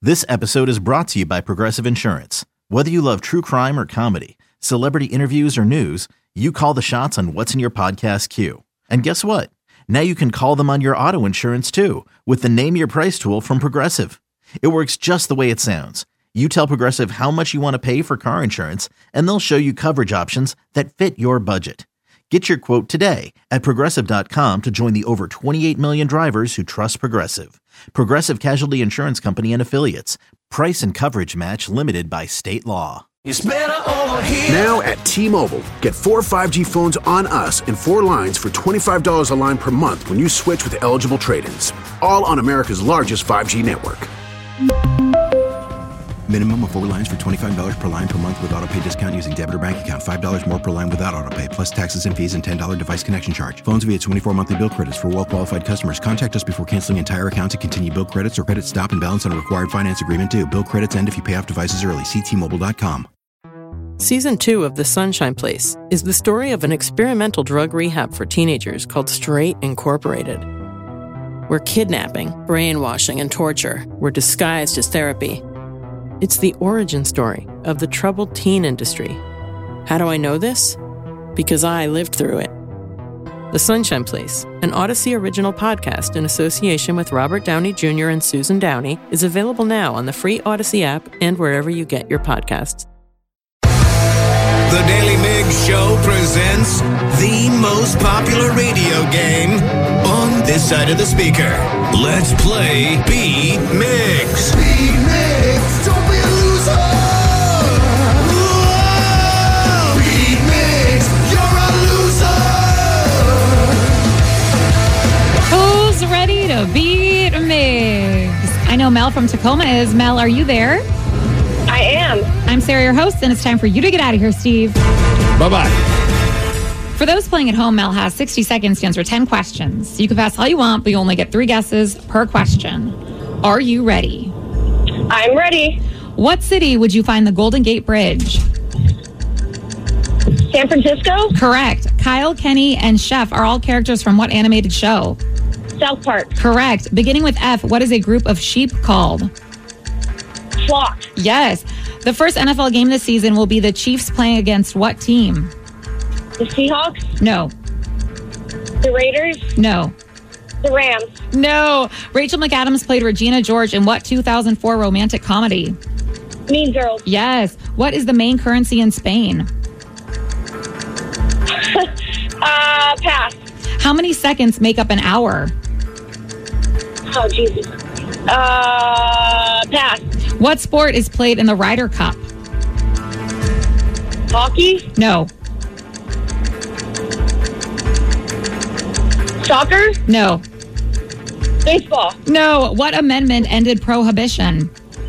This episode is brought to you by Progressive Insurance. Whether you love true crime or comedy, celebrity interviews or news, you call the shots on what's in your podcast queue. And guess what? Now you can call them on your auto insurance too with the Name Your Price tool from Progressive. It works just the way it sounds. You tell Progressive how much you want to pay for car insurance, and they'll show you coverage options that fit your budget. Get your quote today at Progressive.com to join the over 28 million drivers who trust Progressive. Progressive Casualty Insurance Company and Affiliates. Price and coverage match limited by state law. It's better over here. Now at T-Mobile, get 4 5G phones on us and 4 lines for $25 a line per month when you switch with eligible trade-ins. All on America's largest 5G network. Minimum of 4 lines for $25 per line per month with autopay discount using debit or bank account. $5 more per line without autopay, plus taxes and fees and $10 device connection charge. Phones via 24 monthly bill credits for well-qualified customers. Contact us before canceling entire account to continue bill credits or credit stop and balance on a required finance agreement due. Bill credits end if you pay off devices early. See T-Mobile.com. Season 2 of The Sunshine Place is the story of an experimental drug rehab for teenagers called Straight Incorporated, where kidnapping, brainwashing, and torture were disguised as therapy. It's the origin story of the troubled teen industry. How do I know this? Because I lived through it. The Sunshine Place, an Odyssey original podcast in association with Robert Downey Jr. and Susan Downey, is available now on the free Odyssey app and wherever you get your podcasts. The Daily Migs Show presents the most popular radio game on this side of the speaker. Let's play Beat Migs. Beat Migs, don't be a loser. Whoa! Beat Migs, you're a loser. Who's ready to beat Migs? I know Mel from Tacoma is. Mel, are you there? I am. I'm Sarah, your host, and it's time for you to get out of here, Steve. Bye-bye. For those playing at home, Mel has 60 seconds to answer 10 questions. You can pass all you want, but you only get 3 guesses per question. Are you ready? I'm ready. What city would you find the Golden Gate Bridge? San Francisco? Correct. Kyle, Kenny, and Chef are all characters from what animated show? South Park. Correct. Beginning with F, what is a group of sheep called? Flock. Yes. The first NFL game this season will be the Chiefs playing against what team? The Seahawks? No. The Raiders? No. The Rams? No. Rachel McAdams played Regina George in what 2004 romantic comedy? Mean Girls. Yes. What is the main currency in Spain? Pass. How many seconds make up an hour? Oh, Jesus. Pass. What sport is played in the Ryder Cup? Hockey? No. Soccer? No. Baseball? No. What amendment ended prohibition?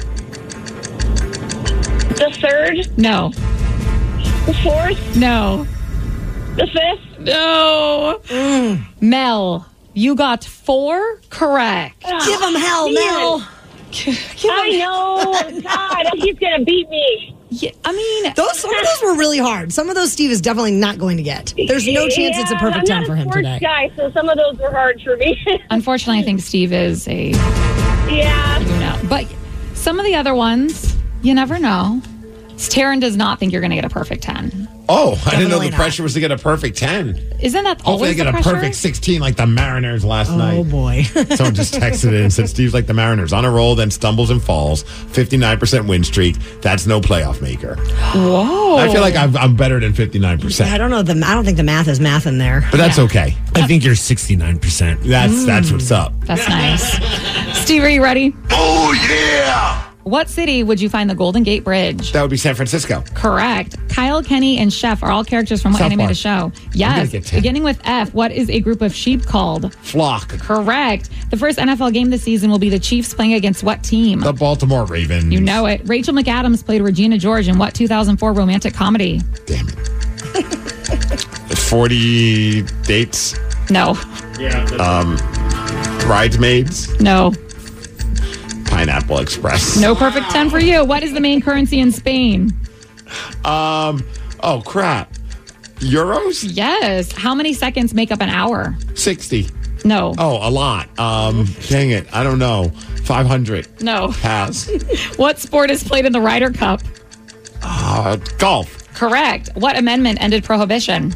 The third? No. The fourth? No. The fifth? No. Mel, you got 4 correct. Give him hell, Mel. I know. God, he's going to beat me. Yeah, I mean, Some of those were really hard. Some of those Steve is definitely not going to get. There's no chance it's a perfect 10 for him today. I'm not a sports guy, so some of those were hard for me. Unfortunately, I think Steve is a... Yeah. You know. But some of the other ones, you never know. Taryn does not think you're going to get a perfect 10. Oh, I didn't know the not. pressure was to get a perfect 10. Isn't that Hopefully I always get the a pressure? perfect 16 like the Mariners last night. Oh, boy. Someone just texted it and said, Steve's like the Mariners. On a roll, then stumbles and falls. 59% win streak. That's no playoff maker. Whoa. I feel like I'm better than 59%. I don't know. I don't think the math is math in there. But that's okay. I think you're 69%. That's what's up. That's nice. Steve, are you ready? Oh, yeah. What city would you find the Golden Gate Bridge? That would be San Francisco. Correct. Kyle, Kenny, and Chef are all characters from what South animated Park. show? Yes. get 10. Beginning with F, what is a group of sheep called? Flock. Correct. The first NFL game this season will be the Chiefs playing against what team? The Baltimore Ravens. You know it. Rachel McAdams played Regina George in what 2004 romantic comedy? Damn it. 40 dates. No. Bridesmaids. No. Pineapple Express. No perfect 10 for you. What is the main currency in Spain? Oh, crap. Euros? Yes. How many seconds make up an hour? 60. No. Oh, a lot. Dang it. I don't know. 500. No. Pass. What sport is played in the Ryder Cup? Golf. Correct. What amendment ended prohibition?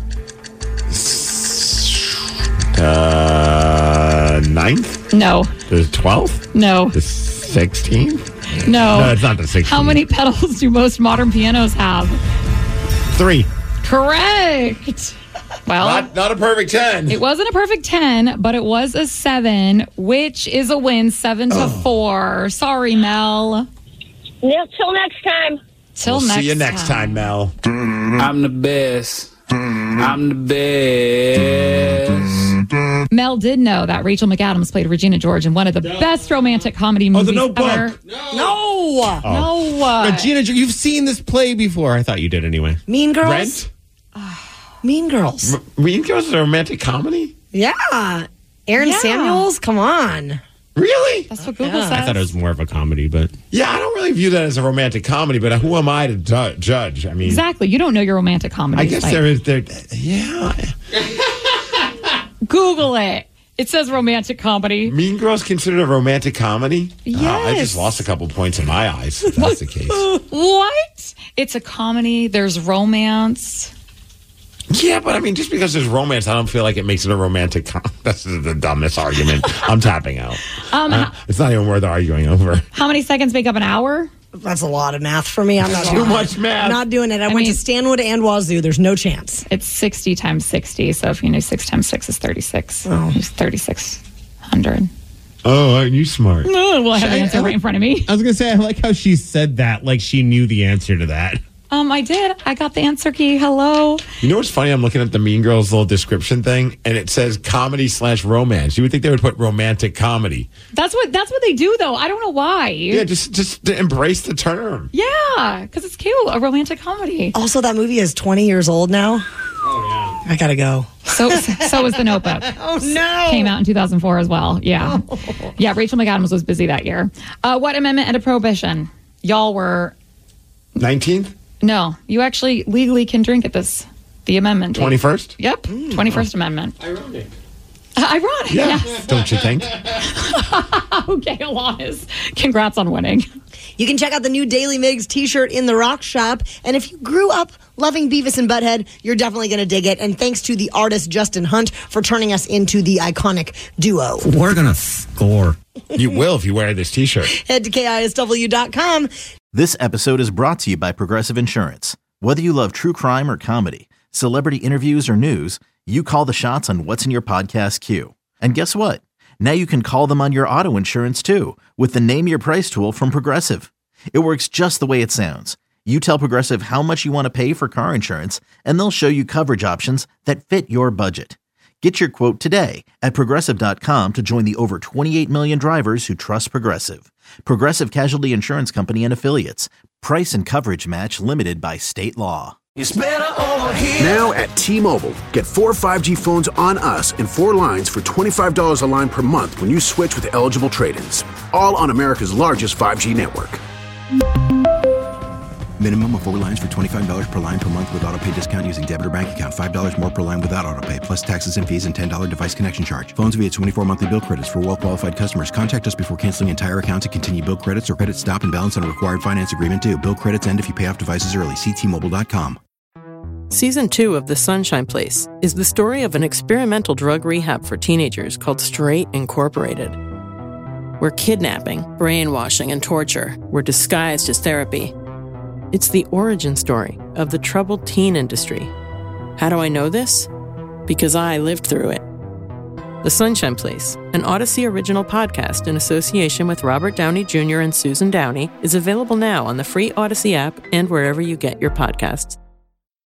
9th? No. The 12th? No. The 16th? No. No, it's not the 16th. How many pedals do most modern pianos have? 3. Correct. Well, not a perfect 10. It wasn't a perfect 10, but it was a 7, which is a win, 7-4. Sorry, Mel. Yeah, till next time. We'll see you next time, Mel. I'm the best. I'm the best. Mel did know that Rachel McAdams played Regina George in one of the best romantic comedy movies The Notebook. ever. No. Regina, you've seen this play before. I thought you did anyway. Mean Girls? Rent? Mean Girls. Mean Girls is a romantic comedy? Yeah. Aaron Samuels? Come on. Really? That's what Google says. I thought it was more of a comedy, but... Yeah, I don't really view that as a romantic comedy, but who am I to judge? I mean... Exactly. You don't know your romantic comedy. I guess there. Yeah. Google it. It says romantic comedy. Mean Girls considered a romantic comedy? Yes. I just lost a couple points in my eyes, if that's the case. What? It's a comedy. There's romance. Yeah, but I mean, just because there's romance, I don't feel like it makes it a romantic comedy. That's the dumbest argument. I'm tapping out. It's not even worth arguing over. How many seconds make up an hour? That's a lot of math for me. I'm not Too doing much math. I'm not doing it. I went to Stanwood and Wazoo. There's no chance. It's 60 times 60. So if you knew 6 times 6 is 36. It's 3,600. Oh, aren't you smart? Well, I have the answer right in front of me. I was going to say, I like how she said that like she knew the answer to that. I did. I got the answer key. Hello. You know what's funny? I'm looking at the Mean Girls little description thing, and it says comedy/romance. You would think they would put romantic comedy. That's what they do, though. I don't know why. Yeah, just to embrace the term. Yeah, because it's cute. A romantic comedy. Also, that movie is 20 years old now. Oh, yeah. I gotta go. So was The Notebook. Oh, no. Came out in 2004 as well. Yeah. Oh. Yeah, Rachel McAdams was busy that year. What amendment ended prohibition? Y'all were... 19th? No, you actually legally can drink at this. The amendment. 21st? Yep, 21st Amendment. Ironic. Ironic, Yeah. yes. Don't you think? Okay, Alanis. Congrats on winning. You can check out the new Daily Migs t-shirt in the Rock Shop. And if you grew up loving Beavis and Butthead, you're definitely going to dig it. And thanks to the artist Justin Hunt for turning us into the iconic duo. We're going to score. You will if you wear this t-shirt. Head to KISW.com. This episode is brought to you by Progressive Insurance. Whether you love true crime or comedy, celebrity interviews or news, you call the shots on what's in your podcast queue. And guess what? Now you can call them on your auto insurance too with the Name Your Price tool from Progressive. It works just the way it sounds. You tell Progressive how much you want to pay for car insurance, and they'll show you coverage options that fit your budget. Get your quote today at Progressive.com to join the over 28 million drivers who trust Progressive. Progressive Casualty Insurance Company and Affiliates. Price and coverage match limited by state law. Now at T-Mobile, get 4 5G phones on us and 4 lines for $25 a line per month when you switch with eligible trade-ins. All on America's largest 5G network. Minimum of 4 lines for $25 per line per month with autopay discount using debit or bank account. $5 more per line without autopay, plus taxes and fees and $10 device connection charge. Phones via 24 monthly bill credits for well-qualified customers. Contact us before canceling entire account to continue bill credits or credit stop and balance on required finance agreement due. Bill credits end if you pay off devices early. See T-Mobile.com. Season 2 of The Sunshine Place is the story of an experimental drug rehab for teenagers called Straight Incorporated, where kidnapping, brainwashing, and torture were disguised as therapy. It's the origin story of the troubled teen industry. How do I know this? Because I lived through it. The Sunshine Place, an Odyssey original podcast in association with Robert Downey Jr. and Susan Downey, is available now on the free Odyssey app and wherever you get your podcasts.